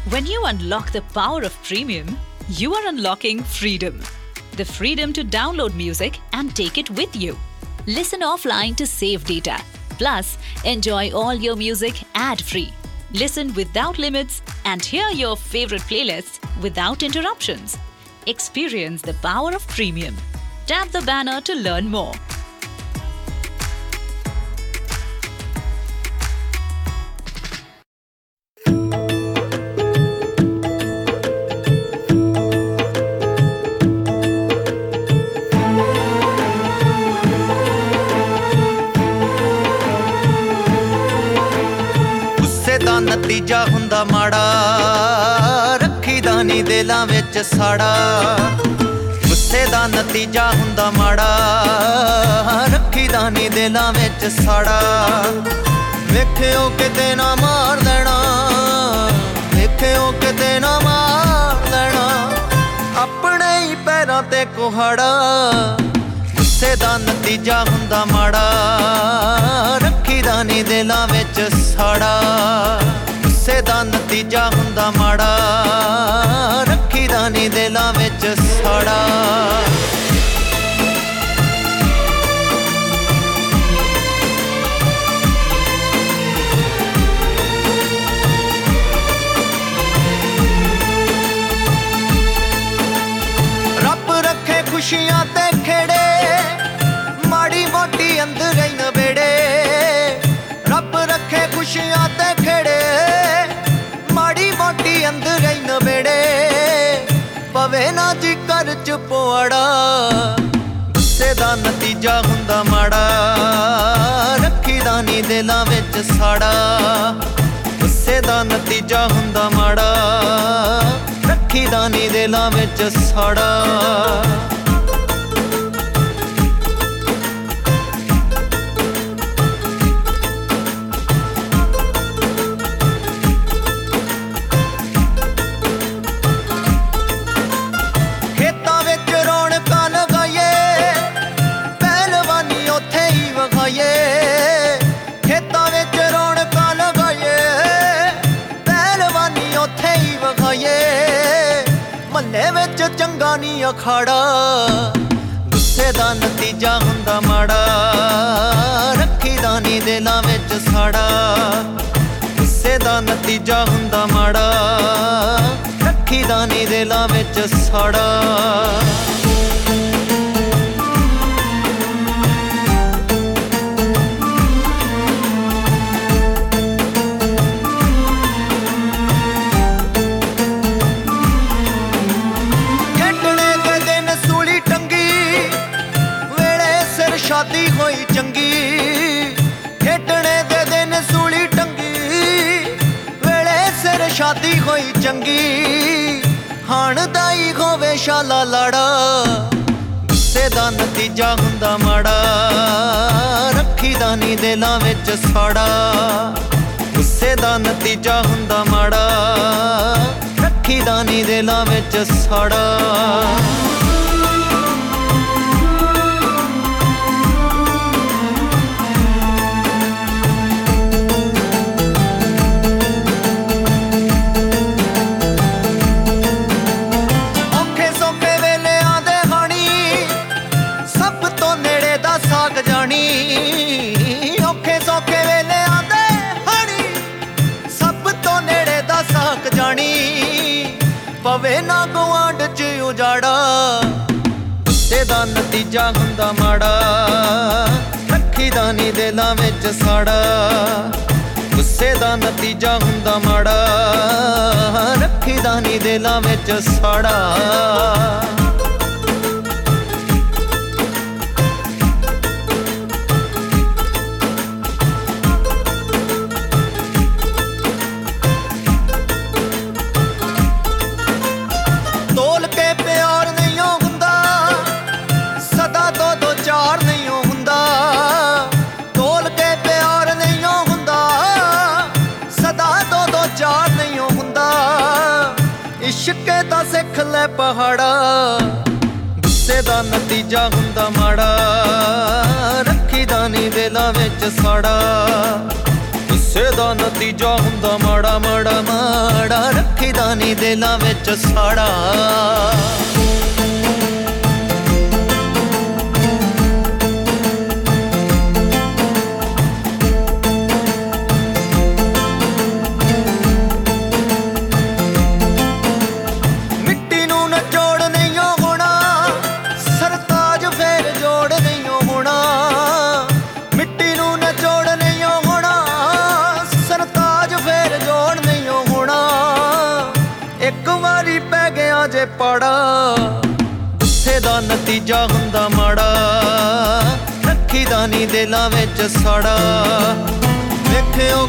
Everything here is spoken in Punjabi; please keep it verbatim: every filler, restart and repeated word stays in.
When you unlock the power of premium, you are unlocking freedom. The freedom to download music and take it with you. Listen offline to save data. Plus, enjoy all your music ad-free. Listen without limits and hear your favorite playlists without interruptions. Experience the power of premium. Tap the banner to learn more. ਦਾ ਨਤੀਜਾ ਹੁੰਦਾ ਮਾੜਾ, ਰੱਖੀਦਾ ਨੀ ਦਿਲਾਂ ਵਿੱਚ ਸਾੜਾ। ਗੁੱਸੇ ਦਾ ਨਤੀਜਾ ਹੁੰਦਾ ਮਾੜਾ, ਰੱਖੀਦਾ ਨੀ ਦਿਲਾਂ ਵਿੱਚ ਸਾੜਾ। ਵੇਖਿਓ ਕਿਤੇ ਨਾ ਮਾਰ ਦੇਣਾ, ਵੇਖਿਓ ਕਿਤੇ ਨਾ ਮਾਰ ਦੇਣਾ, ਆਪਣੇ ਹੀ ਪੈਰਾਂ ਤੇ ਕੁਹਾੜਾ। ਗੁੱਸੇ ਦਾ ਨਤੀਜਾ ਹੁੰਦਾ ਮਾੜਾ, ਰੱਖੀਦਾ ਨੀ ਦਿਲਾਂ ਵਿੱਚ ਸਾੜਾ। ਗੁੱਸੇ ਦਾ ਨਤੀਜਾ ਹੁੰਦਾ ਮਾੜਾ, ਰੱਖੀਦਾ ਨੀ ਦਿਲਾਂ ਵਿੱਚ ਸਾੜਾ। ਰੱਬ ਰੱਖੇ ਖੁਸ਼ੀਆਂ ਤੇ ਖੇੜੇ, ਮਾੜੀ ਮੋਟੀ ਅੰਦਰ ਹੀ ਨਵੇੜੇ। ਰੱਬ ਰੱਖੇ ਖੁਸ਼ੀਆਂ ਤੇ ਖੇੜੇ, ਮਾੜੀ ਮੋਟੀ ਅੰਦਰ ਹੀ ਨਵੇੜੇ। ਪਵੇ ਨਾ ਜੀ ਘਰ ਚ ਪੁਆੜਾ। ਗੁੱਸੇ ਦਾ ਨਤੀਜਾ ਹੁੰਦਾ ਮਾੜਾ, ਰੱਖੀਦਾ ਨੀ ਦਿਲਾਂ ਵਿੱਚ ਸਾੜਾ। ਗੁੱਸੇ ਦਾ ਨਤੀਜਾ ਹੁੰਦਾ ਮਾੜਾ, ਰੱਖੀਦਾ ਨੀ ਦਿਲਾਂ ਵਿੱਚ ਸਾੜਾ। ਮਹੱਲੇ ਵਿੱਚ ਚੰਗਾ ਨੀ ਅਖਾੜਾ। ਗੁੱਸੇ ਦਾ ਨਤੀਜਾ ਹੁੰਦਾ ਮਾੜਾ, ਰੱਖੀਦਾ ਨੀ ਦਿਲਾਂ ਵਿੱਚ ਸਾੜਾ। ਗੁੱਸੇ ਦਾ ਨਤੀਜਾ ਹੁੰਦਾ ਮਾੜਾ, ਰੱਖੀਦਾ ਨੀ ਦਿਲਾਂ ਵਿੱਚ ਸਾੜਾ। ਸ਼ਾਦੀ ਹੋਈ ਚੰਗੀ, ਖੇਡਣੇ ਦੇ ਦਿਨ ਸੂਲੀ ਟੰਗੀ। ਵੇਲੇ ਸਿਰ ਸ਼ਾਦੀ ਹੋਈ ਚੰਗੀ, ਹਾਣ ਦਾ ਹੀ ਹੋਵੇ ਸ਼ਾਲਾ ਲਾੜਾ। ਗੁੱਸੇ ਦਾ ਨਤੀਜਾ ਹੁੰਦਾ ਮਾੜਾ, ਰੱਖੀਦਾ ਨੀ ਦਿਲਾਂ ਵਿੱਚ ਸਾੜਾ। ਗੁੱਸੇ ਦਾ ਨਤੀਜਾ ਹੁੰਦਾ ਮਾੜਾ, ਰੱਖੀਦਾ ਨੀ ਦਿਲਾਂ ਵਿੱਚ ਸਾੜਾ। ਔਖੇ ਸੌਖੇ ਵੇਲੇ ਆਂਦੇ ਹਣੀ, ਸਭ ਤੋਂ ਨੇੜੇ ਦਾ ਸਾਕ ਜਾਣੀ। ਪਵੇ ਨਾ ਗੁਆਂਢ ਚ ਉਜਾੜਾ। ਗੁੱਸੇ ਦਾ ਨਤੀਜਾ ਹੁੰਦਾ ਮਾੜਾ, ਰੱਖੀਦਾ ਨੀ ਦਿਲਾਂ ਵਿੱਚ ਸਾੜਾ। ਗੁੱਸੇ ਦਾ ਨਤੀਜਾ ਹੁੰਦਾ ਮਾੜਾ, ਰੱਖੀਦਾ ਨੀ ਦਿਲਾਂ ਵਿੱਚ ਸਾੜਾ। ਇਸ਼ਕੇ ਤਾਂ ਸਿੱਖ ਲੈ ਪਹਾੜਾ। ਗੁੱਸੇ ਦਾ ਨਤੀਜਾ ਹੁੰਦਾ ਮਾੜਾ, ਰੱਖੀਦਾ ਨੀ ਦਿਲਾਂ ਵਿੱਚ ਸਾੜਾ। ਗੁੱਸੇ ਦਾ ਨਤੀਜਾ ਹੁੰਦਾ ਮਾੜਾ ਮਾੜਾ ਮਾੜਾ, ਰੱਖੀਦਾ ਨੀ ਦਿਲਾਂ ਵਿੱਚ ਸਾੜਾ। ਮਿੱਟੀ ਨੂੰ ਨਚੋੜ ਨਹੀਂ ਹੋਣਾ, ਸਰਤਾਜ ਫੇਰ ਜੋੜ ਨਹੀਂ ਹੋਣਾ। ਮਿੱਟੀ ਨੂੰ ਨਚੋੜ ਨਹੀਂ ਹੋਣਾ, ਸਰਤਾਜ ਫੇਰ ਜੋੜ ਨਹੀਂ ਹੋਣਾ। ਇੱਕ ਵਾਰੀ ਪੈ ਗਿਆ ਜੇ ਪਾੜਾ, ਗੁੱਸੇ ਦਾ ਨਤੀਜਾ ਹੁੰਦਾ ਮਾੜਾ, ਰੱਖੀਦਾ ਨੀ ਦਿਲਾਂ ਵਿੱਚ ਸਾੜਾ। ਵੇਖਿਓ